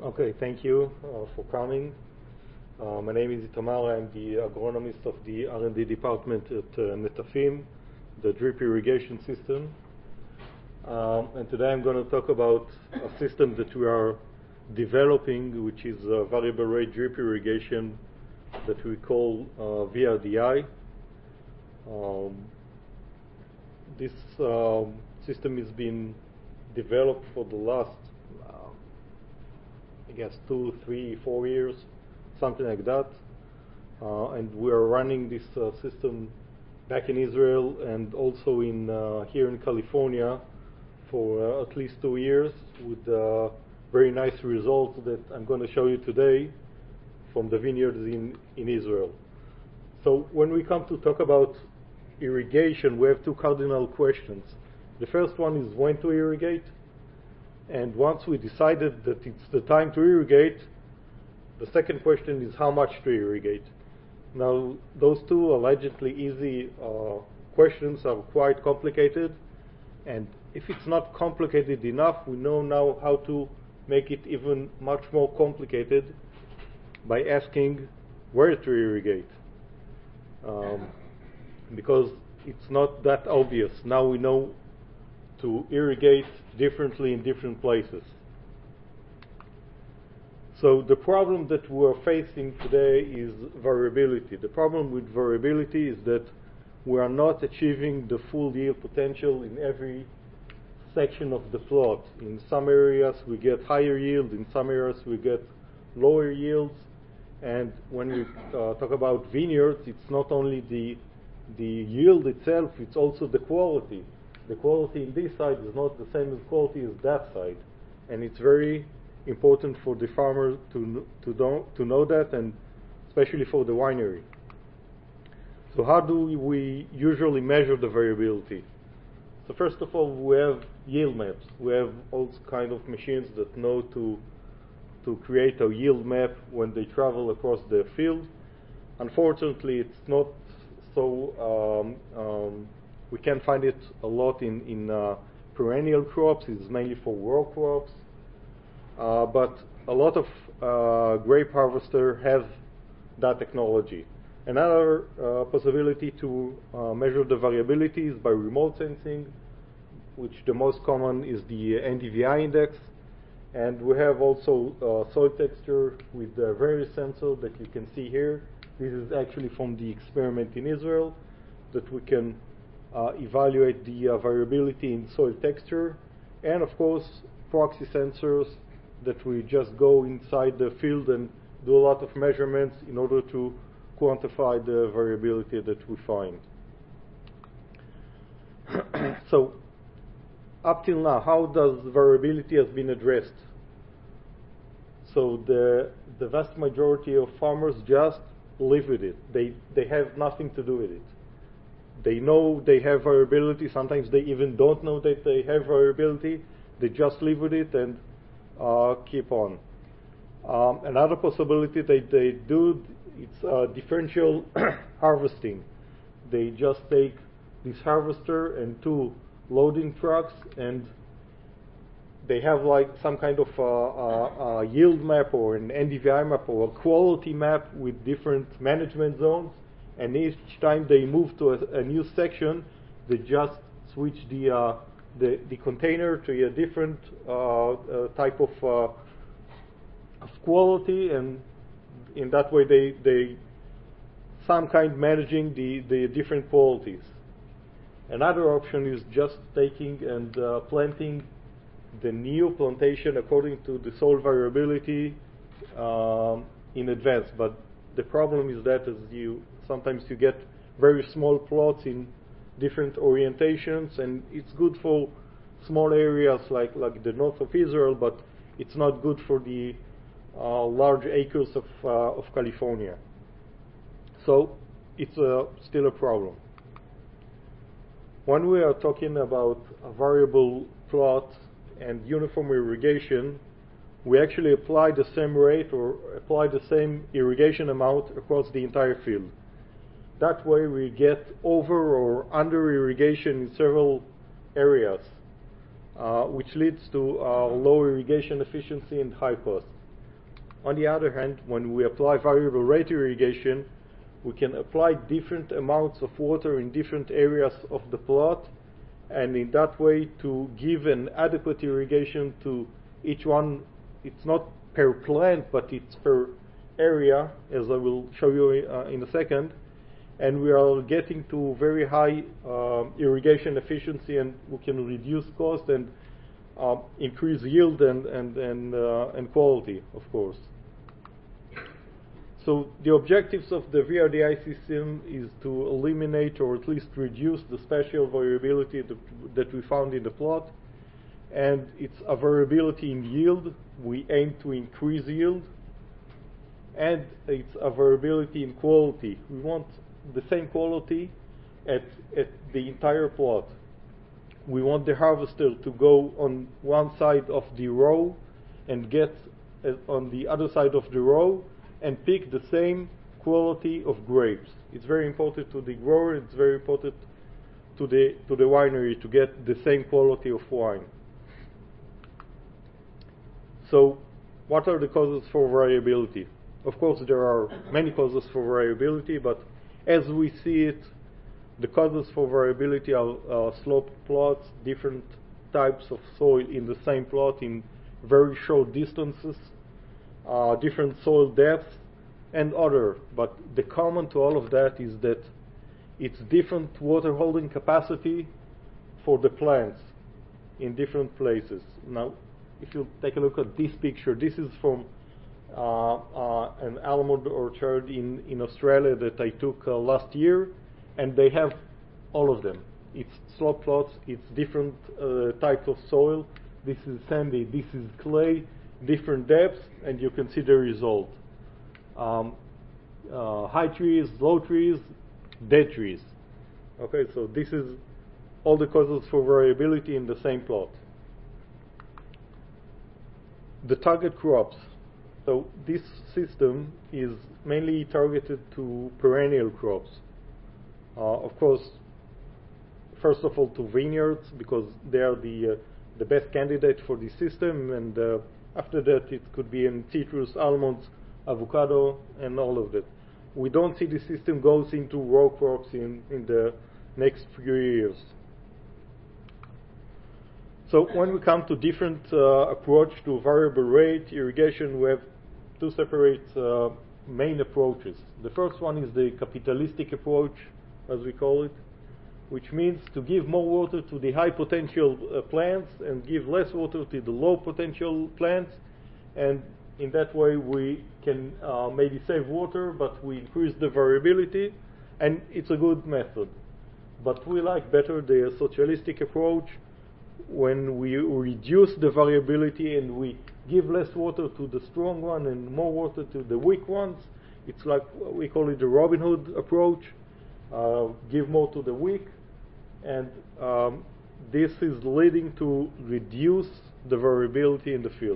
Okay, thank you for coming. My name is Itamar. I'm the agronomist of the R&D department at Netafim, the drip irrigation system. And today I'm going to talk about a system that we are developing, which is a variable rate drip irrigation that we call VRDI. This system has been developed for the last I guess 2, 3, 4 years, something like that. And we are running this system back in Israel and also here in California for at least 2 years with very nice results that I'm going to show you today from the vineyards in Israel. So when we come to talk about irrigation, we have two cardinal questions. The first one is when to irrigate. And once we decided that it's the time to irrigate, the second question is how much to irrigate. Now, those two allegedly easy questions are quite complicated, and if it's not complicated enough, we know now how to make it even much more complicated by asking where to irrigate. Because it's not that obvious. Now we know to irrigate differently in different places. So the problem that we're facing today is variability. The problem with variability is that we are not achieving the full yield potential in every section of the plot. In some areas we get higher yield, in some areas we get lower yields, and when we talk about vineyards, it's not only the yield itself, it's also the quality. The quality in this side is not the same as quality as that side, and it's very important for the farmer to know that, and especially for the winery. So how do we usually measure the variability? So first of all, we have yield maps. We have all kind of machines that know to create a yield map when they travel across the field. Unfortunately, it's not so we can find it a lot in perennial crops. It's mainly for row crops. But a lot of grape harvesters have that technology. Another possibility to measure the variability is by remote sensing, which the most common is the NDVI index. And we have also soil texture with the various sensor that you can see here. This is actually from the experiment in Israel, that we can evaluate the variability in soil texture, and of course proxy sensors that we just go inside the field and do a lot of measurements in order to quantify the variability that we find. So up till now, how does variability has been addressed? So the vast majority of farmers just live with it. They have nothing to do with it. They know they have variability. Sometimes they even don't know that they have variability. They just live with it and keep on. Another possibility that they do, it's differential harvesting. They just take this harvester and 2 loading trucks, and they have like some kind of a yield map or an NDVI map or a quality map with different management zones. And each time they move to a new section, they just switch the container to a different type of quality, and in that way they some kind managing the different qualities. Another option is just taking and planting the new plantation according to the soil variability in advance. But the problem is that sometimes you get very small plots in different orientations, and it's good for small areas like the north of Israel, but it's not good for the large acres of California. So it's still a problem. When we are talking about a variable plot and uniform irrigation, we actually apply the same rate or apply the same irrigation amount across the entire field. That way we get over or under irrigation in several areas, which leads to low irrigation efficiency and high cost. On the other hand, when we apply variable rate irrigation, we can apply different amounts of water in different areas of the plot, and in that way to give an adequate irrigation to each one. It's not per plant, but it's per area, as I will show you in a second. And we are getting to very high irrigation efficiency, and we can reduce cost and increase yield and quality, of course. So the objectives of the VRDI system is to eliminate or at least reduce the spatial variability that we found in the plot. And it's a variability in yield. We aim to increase yield. And it's a variability in quality. We want the same quality at the entire plot. We want the harvester to go on one side of the row and get on the other side of the row and pick the same quality of grapes. It's very important to the grower, it's very important to the winery to get the same quality of wine. So, what are the causes for variability? Of course, there are many causes for variability, but as we see it, the causes for variability are sloped plots, different types of soil in the same plot in very short distances, different soil depths, and other. But the common to all of that is that it's different water holding capacity for the plants in different places. Now, if you take a look at this picture, this is from an almond orchard in Australia that I took last year, and they have all of them. It's slope plots, it's different types of soil. This is sandy, this is clay, different depths, and you can see the result. High trees, low trees, dead trees. Okay, so this is all the causes for variability in the same plot. The target crops. So this system is mainly targeted to perennial crops. Of course, first of all to vineyards, because they are the best candidate for this system, and after that it could be in citrus, almonds, avocado, and all of that. We don't see the system goes into row crops in the next few years. So when we come to different approach to variable rate irrigation, we have two separate main approaches. The first one is the capitalistic approach, as we call it, which means to give more water to the high potential plants and give less water to the low potential plants, and in that way we can maybe save water, but we increase the variability, and it's a good method. But we like better the socialistic approach, when we reduce the variability and we give less water to the strong one and more water to the weak ones. It's like, we call it the Robin Hood approach. Give more to the weak, and this is leading to reduce the variability in the field.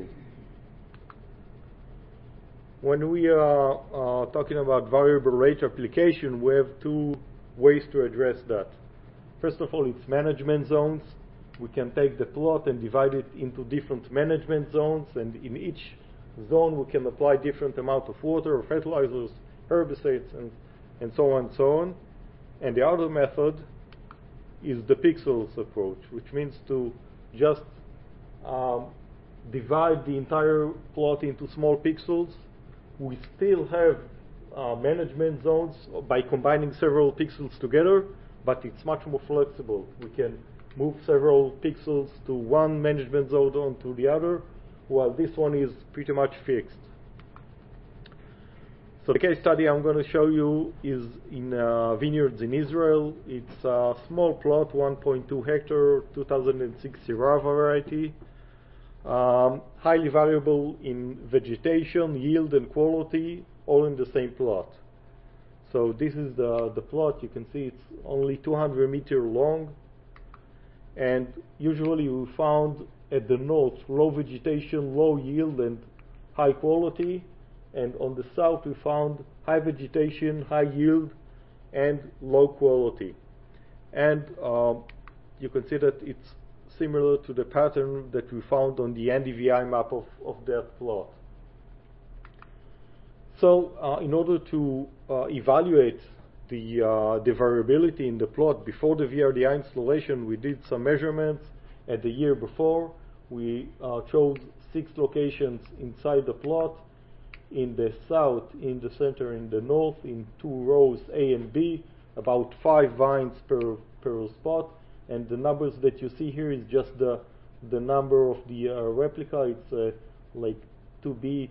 When we are talking about variable rate application, we have two ways to address that. First of all, it's management zones. We can take the plot and divide it into different management zones, and in each zone we can apply different amount of water, fertilizers, herbicides, and so on and so on. And the other method is the pixels approach, which means to just divide the entire plot into small pixels. We still have management zones by combining several pixels together, but it's much more flexible. We can move several pixels to one management zone onto the other, while this one is pretty much fixed. So the case study I'm going to show you is in vineyards in Israel. It's a small plot, 1.2 hectare, 2006 Syrah variety. Highly variable in vegetation, yield, and quality, all in the same plot. So this is the plot. You can see it's only 200 meters long, and usually we found at the north low vegetation, low yield, and high quality, and on the south we found high vegetation, high yield, and low quality. And you can see that it's similar to the pattern that we found on the NDVI map of that plot. So in order to evaluate the variability in the plot before the VRDI installation, we did some measurements at the year before. We chose 6 locations inside the plot, in the south, in the center, in the north, in 2 rows A and B, about 5 vines per spot. And the numbers that you see here is just the number of the replica. It's like 2B,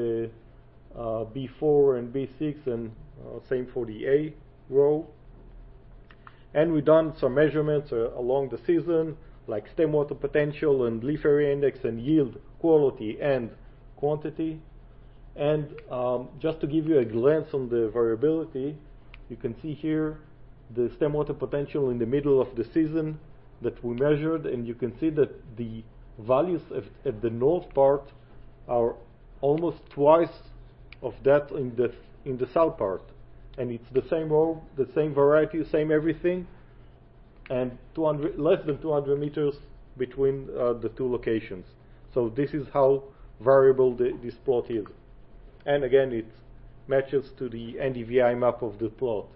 B4 and B6, and same for the A row. And we done some measurements along the season, like stem water potential and leaf area index and yield, quality and quantity. And just to give you a glance on the variability, you can see here the stem water potential in the middle of the season that we measured, and you can see that the values at the north part are almost twice of that in the south part, and it's the same row, the same variety, same everything, and less than 200 meters between the 2 locations. So this is how variable this plot is. And again, it matches to the NDVI map of the plot.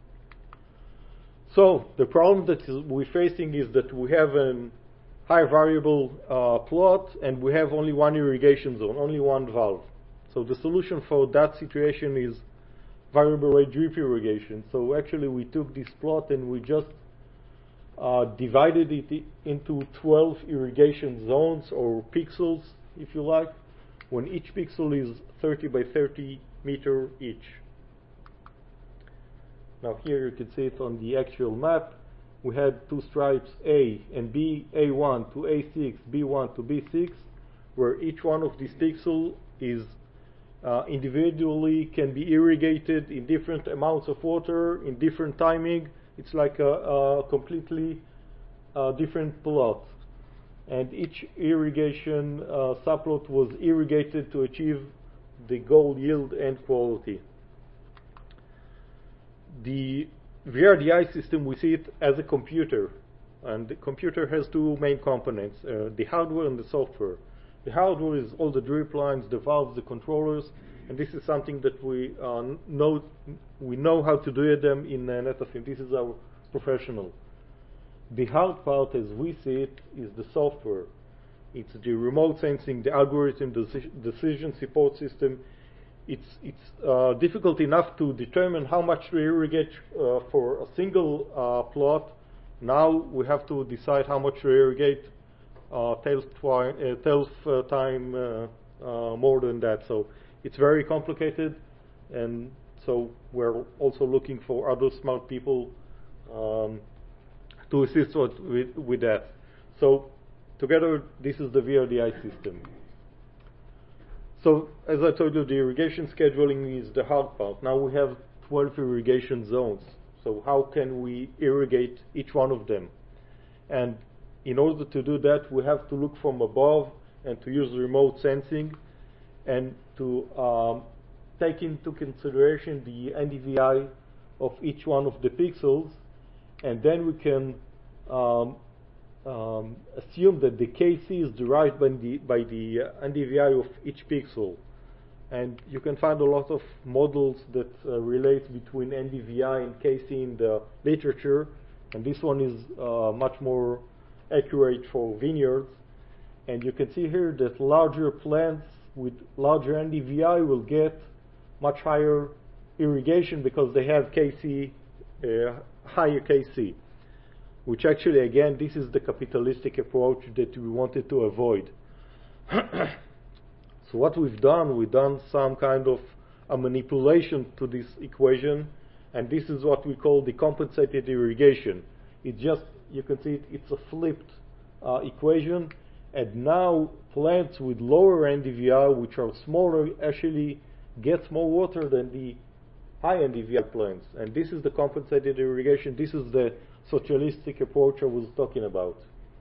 So the problem that we're facing is that we have a high variable plot, and we have only 1 irrigation zone, only 1 valve. So the solution for that situation is variable rate drip irrigation. So actually we took this plot and we just divided it into 12 irrigation zones, or pixels if you like, when each pixel is 30 by 30 meter each. Now here you can see it on the actual map. We had 2 stripes A and B, A1 to A6, B1 to B6, where each one of these pixels is individually can be irrigated in different amounts of water, in different timing. It's like a completely different plot. And each irrigation subplot was irrigated to achieve the goal yield and quality. The VRDI system, we see it as a computer, and the computer has 2 main components, the hardware and the software. The hardware is all the drip lines, the valves, the controllers, and this is something that we know how to do them in Netafim. This is our professional. The hard part, as we see it, is the software. It's the remote sensing, the algorithm, the decision support system. It's difficult enough to determine how much to irrigate for a single plot. Now we have to decide how much to irrigate 12 times more than that. So it's very complicated, and so we're also looking for other smart people to assist with that. So together, this is the VRDI system. So as I told you, the irrigation scheduling is the hard part. Now we have 12 irrigation zones. So how can we irrigate each one of them? And in order to do that, we have to look from above and to use remote sensing and to take into consideration the NDVI of each one of the pixels, and then we can assume that the KC is derived by the NDVI of each pixel. And you can find a lot of models that relate between NDVI and KC in the literature, and this one is much more accurate for vineyards. And you can see here that larger plants with larger NDVI will get much higher irrigation because they have KC, higher KC, which actually, again, this is the capitalistic approach that we wanted to avoid. So what we've done some kind of a manipulation to this equation, and this is what we call the compensated irrigation. It just, you can see it's a flipped equation, and now plants with lower NDVI, which are smaller, actually gets more water than the high NDVI plants. And this is the compensated irrigation. This is the socialistic approach I was talking about.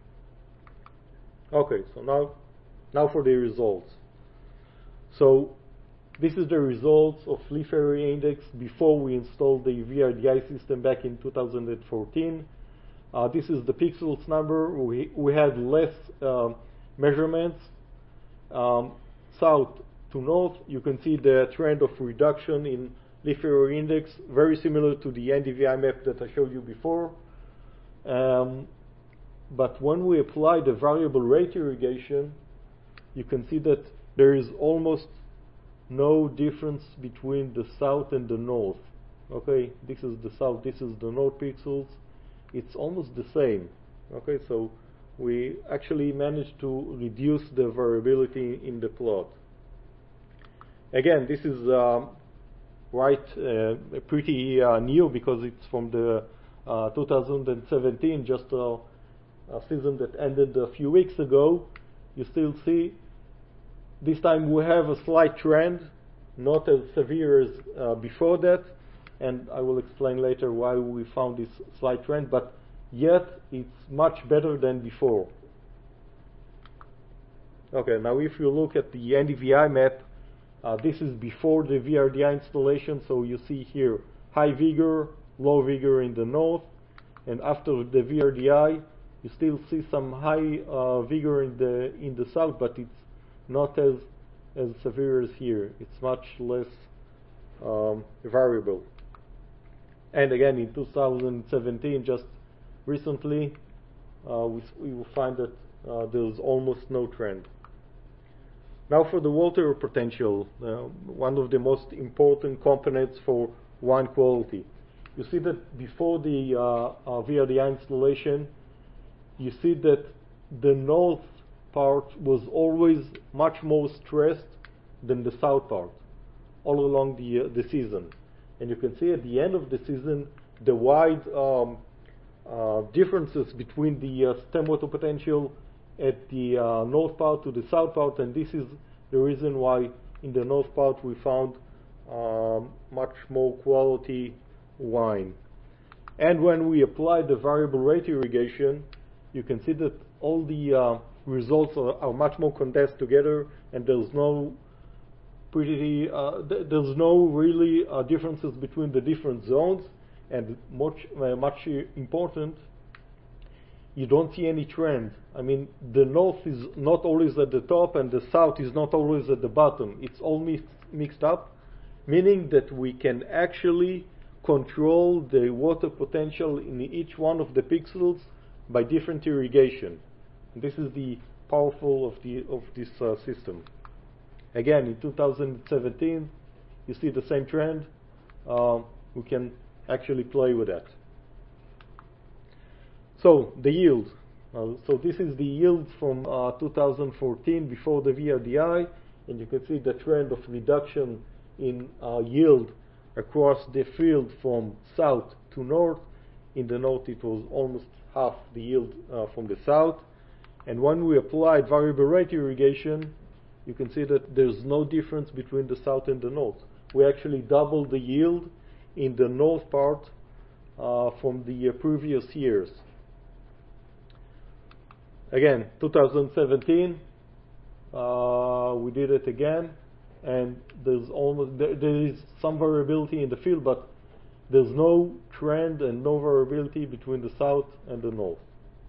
Okay, so now for the results. So this is the results of leaf area index before we installed the VRDI system back in 2014. This is the pixels number. We had less measurements. South to north, you can see the trend of reduction in leaf area index, very similar to the NDVI map that I showed you before. But when we apply the variable rate irrigation, you can see that there is almost no difference between the south and the north. Okay, this is the south, this is the north pixels. It's almost the same. Okay, so we actually managed to reduce the variability in the plot. Again, this is pretty new, because it's from the 2017, just a season that ended a few weeks ago. You still see this time we have a slight trend, not as severe as before that, and I will explain later why we found this slight trend, but yet it's much better than before. Okay, now if you look at the NDVI map, this is before the VRDI installation, so you see here high vigor, low vigor in the north, and after the VRDI you still see some high vigor in the south, but it's not as severe as here. It's much less variable. And again, in 2017, just recently, we will find that there's almost no trend. Now for the water potential, one of the most important components for wine quality. You see that before the VRDI installation, you see that the north part was always much more stressed than the south part all along the season. And you can see at the end of the season the wide differences between the stem water potential at the north part to the south part, and this is the reason why in the north part we found much more quality wine. And when we apply the variable rate irrigation, you can see that all the results are much more condensed together, and there's no really differences between the different zones, and much important, you don't see any trend. I mean, the north is not always at the top and the south is not always at the bottom. It's all mixed up, meaning that we can actually control the water potential in each one of the pixels by different irrigation. And this is the powerful of this system. Again, in 2017, you see the same trend. We can actually play with that. So the yield. So this is the yield from 2014 before the VRDI, and you can see the trend of reduction in yield across the field from south to north. In the north, it was almost half the yield from the south. And when we applied variable rate irrigation, you can see that there's no difference between the south and the north. We actually doubled the yield in the north part from the previous years. Again, 2017, we did it again, and there is some variability in the field, but there's no trend and no variability between the south and the north.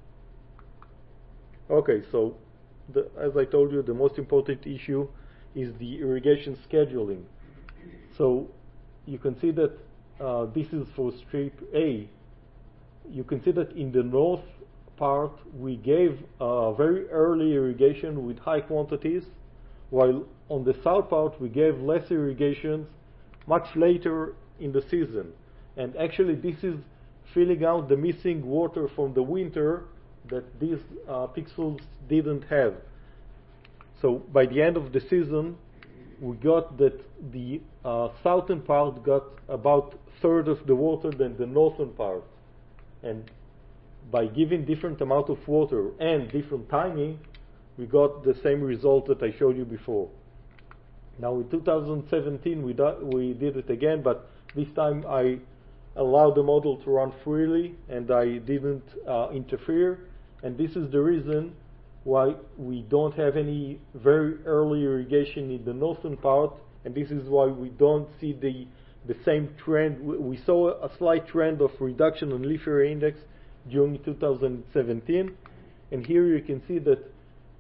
Okay, so as I told you, the most important issue is the irrigation scheduling. So you can see that this is for strip A. You can see that in the north part we gave very early irrigation with high quantities, while on the south part we gave less irrigations much later in the season. And actually this is filling out the missing water from the winter that these pixels didn't have. So by the end of the season, we got that the southern part got about a third of the water than the northern part. And by giving different amount of water and different timing, we got the same result that I showed you before. Now in 2017 we did it again, but this time I allowed the model to run freely and I didn't interfere, and this is the reason why we don't have any very early irrigation in the northern part, and this is why we don't see the same trend. We saw a slight trend of reduction in leaf area index during 2017, and here you can see that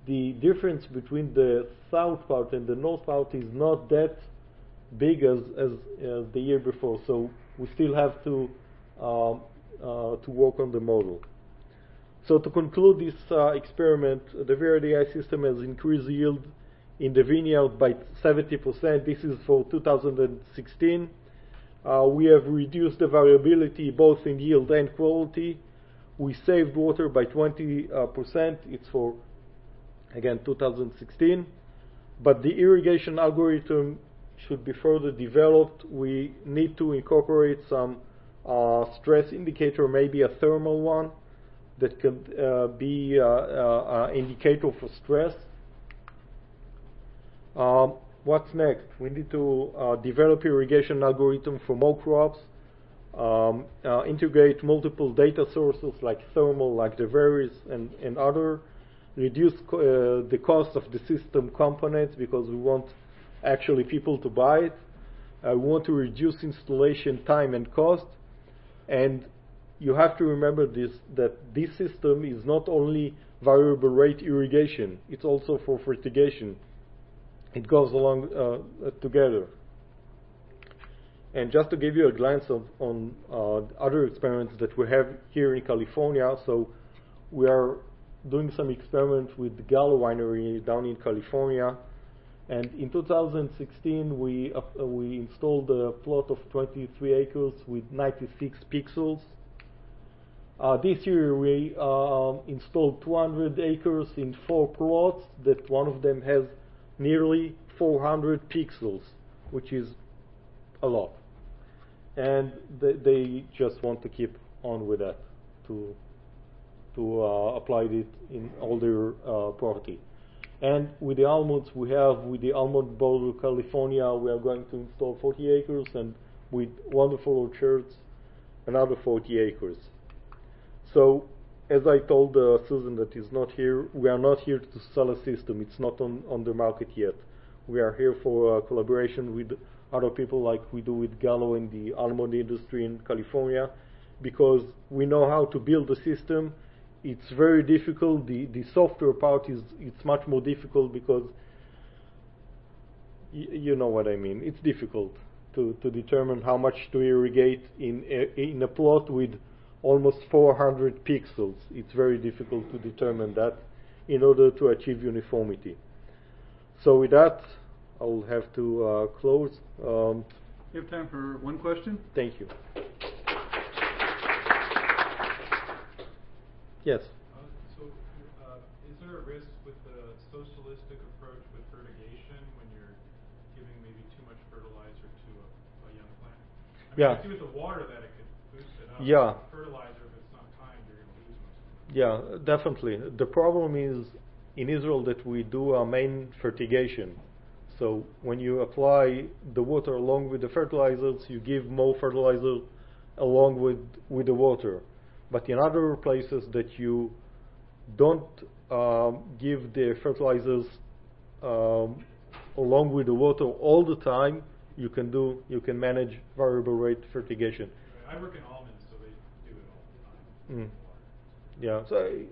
the difference between the south part and the north part is not that big as the year before. So we still have to work on the model. So to conclude this experiment, the VRDI system has increased yield in the vineyard by 70%. This is for 2016. We have reduced the variability both in yield and quality. We saved water by 20%. It's for, again, 2016. But the irrigation algorithm should be further developed. We need to incorporate some stress indicator, maybe a thermal one, that could be an indicator for stress. What's next? We need to develop irrigation algorithm for more crops, integrate multiple data sources like thermal, like the varies and other, reduce the cost of the system components because we want actually people to buy it. We want to reduce installation time and cost. And you have to remember that this system is not only variable rate irrigation, it's also for fertigation. It goes along together. And just to give you a glance on other experiments that we have here in California, so we are doing some experiments with the Gallo Winery down in California. And in 2016, we installed a plot of 23 acres with 96 pixels. This year we installed 200 acres in 4 plots that one of them has nearly 400 pixels, which is a lot. And they just want to keep on with that to apply it in all their property. And with the almonds, with the almond border California, we are going to install 40 acres, and with wonderful orchards, another 40 acres. So, as I told Susan that is not here, we are not here to sell a system. It's not on the market yet. We are here for collaboration with other people like we do with Gallo in the almond industry in California, because we know how to build a system. It's very difficult. The software part it's much more difficult because you know what I mean. It's difficult to determine how much to irrigate in a plot with almost 400 pixels. It's very difficult to determine that in order to achieve uniformity. So with that, I will have to close. You have time for one question? Thank you. Yes. Is there a risk with the socialistic approach with fertigation when you're giving maybe too much fertilizer to a young plant? I mean, I see with the water that it could boost it up. Yeah. Fertilizer, if it's not timed, you're going to lose most of it. Yeah, definitely. The problem is in Israel that we do our main fertigation. So when you apply the water along with the fertilizers, you give more fertilizer along with the water. But in other places that you don't give the fertilizers along with the water all the time, you can manage variable rate fertigation. I work in almonds, so they do it all the time. Yeah,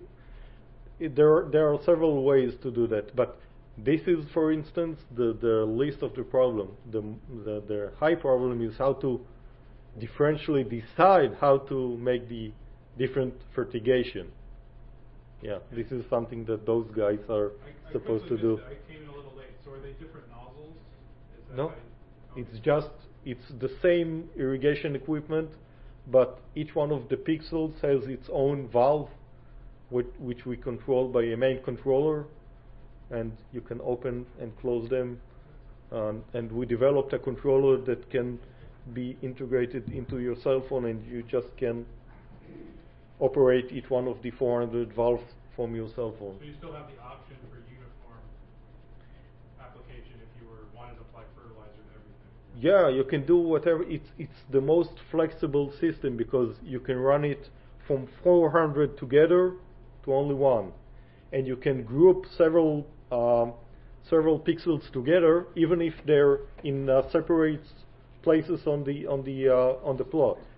so there are several ways to do that, but this is, for instance, the least of the problem. The high problem is how to differentially decide how to make the different fertigation. Yeah, this is something that those guys are supposed to do. I came in a little late. So are they different nozzles? No, it's the same irrigation equipment, but each one of the pixels has its own valve, which we control by a main controller, and you can open and close them. And we developed a controller that can be integrated into your cell phone, and you just can operate each one of the 400 valves from your cell phone. So you still have the option for uniform application if you wanted to apply fertilizer and everything? Yeah, you can do whatever. It's the most flexible system because you can run it from 400 together to only one, and you can group several pixels together even if they're in separate places on the plot.